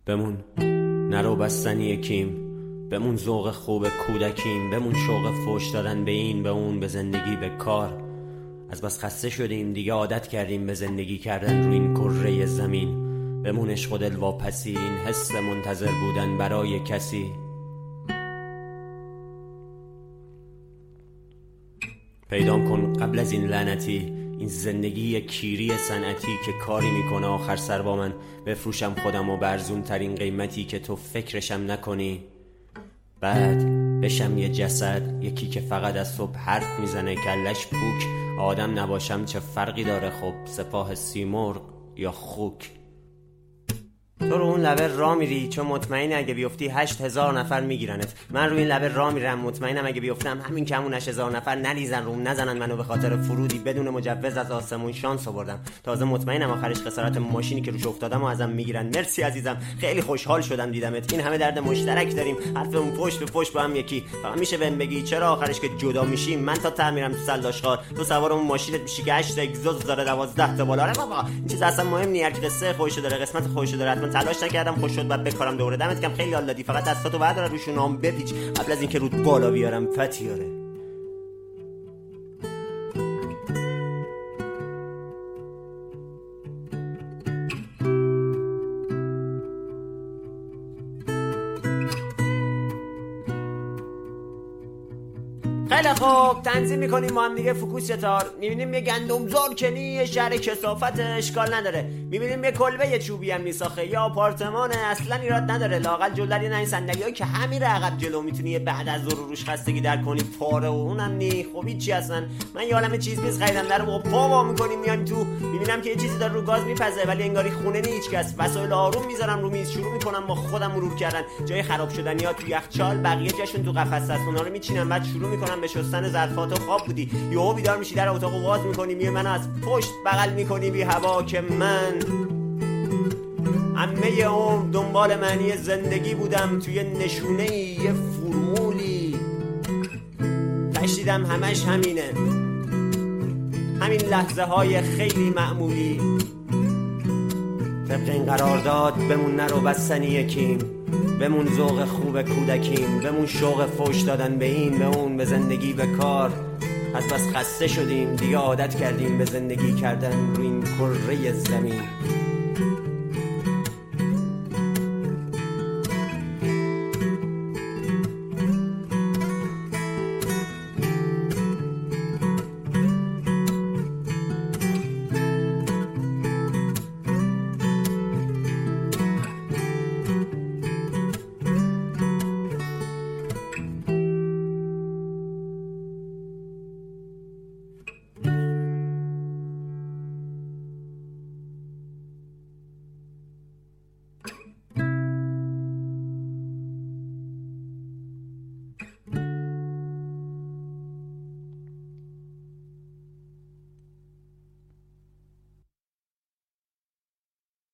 بمون نرو بستنی کیم، بمون ذوق خوب کودکیم، بمون شوق فوش دادن به این به اون، به زندگی به کار. از بس خسته شدیم دیگه عادت کردیم به زندگی کردن روی این کره زمین. بمون عشق و دل واپسی، این حس منتظر بودن برای کسی. پیدا کن قبل از این لعنتی، این زندگی کیری صنعتی که کاری میکنه آخر سر با من بفروشم خودم و برزون ترین قیمتی که تو فکرشم نکنی. بعد بشم یه جسد، یکی که فقط از صبح حرف میزنه کلش پوک. آدم نباشم چه فرقی داره خب، سپاه سیمرغ یا خوک. تو رو اون لبه راه میری چون مطمئنی اگه بیفتی 8000 نفر میگیرنت. من رو این لبه راه میرم مطمئنم اگه بیفتم همین کمون 8000 نفر نریزن روم، نزنن منو به خاطر فرودی بدون مجوز از آسمون شانس آوردم. تازه مطمئنم آخرش خسارت ماشینی که روش افتادم و ازم میگیرن. مرسی عزیزم، خیلی خوشحال شدم دیدمت. این همه درد مشترک داریم، حرفمون پشت به پشت با هم یکی. فقط میشه بهم بگی چرا آخرش که جدا میشیم من تا ته میرم تو سلداشخوار، تو سوار اون ماشینت میشی که 8 تا اگزوز داره 12 تا بالا. آره بابا این چیز اصلا مهم نیست، هر کی قصه خودش داره، قسمت خودش داره. حتما تلاش نکردم خوش شد بعد بکارم دوره. دمت گرم خیلی حال دادی، فقط دستاتو بردار روشون هم بپیچ قبل از اینکه رود بالا بیارم فتیاره. خیلی خوب تنظیم میکنیم ما هم دیگه فوکوس ستار. میبینیم یه گندمزار کنی یه شهر کثافت اشکال نداره. میبینیم یه کلبه یه چوبی هم نیساخه یا آپارتمانه اصلا ایراد نداره. لااقل جلوی این صندلیایی که همین عقب جلو میتونی یه بعد از ظهر روش خستگی در کنی پاره و اونم نی. خب هیچی اصلا. من یه عالمه چیز میز خریدم در رو پا وا میکنیم میایم تو. میبینم که یه چیزی داره رو گاز میپزه ولی انگاری خونه نی هیچ کس. وسایل آروم میذارم رو میز شروع میکنم با خودم مرور کردن جای خراب شدنی‌ها تو یخچال، بقیه جاشون تو قفس است. اونا رو میچینم بعد شروع میکنم به شستن ظرفات. و خواب بودی یهو بیدار میشی در اتاقو باز میکنی میای منو از پشت بغل میکنی بی هوا که من همه عمر دنبال معنی زندگی بودم توی نشونه یه فرمولی تشدیدم همش همینه، همین لحظه های خیلی معمولی. طبق این قرارداد بمون نرو بستنی یکیم، بمون ذوق خوب کودکیم، بمون شوق فوش دادن به این به اون، به زندگی به کار. از بس خسته شدیم دیگه عادت کردیم به زندگی کردن روی این کره زمین.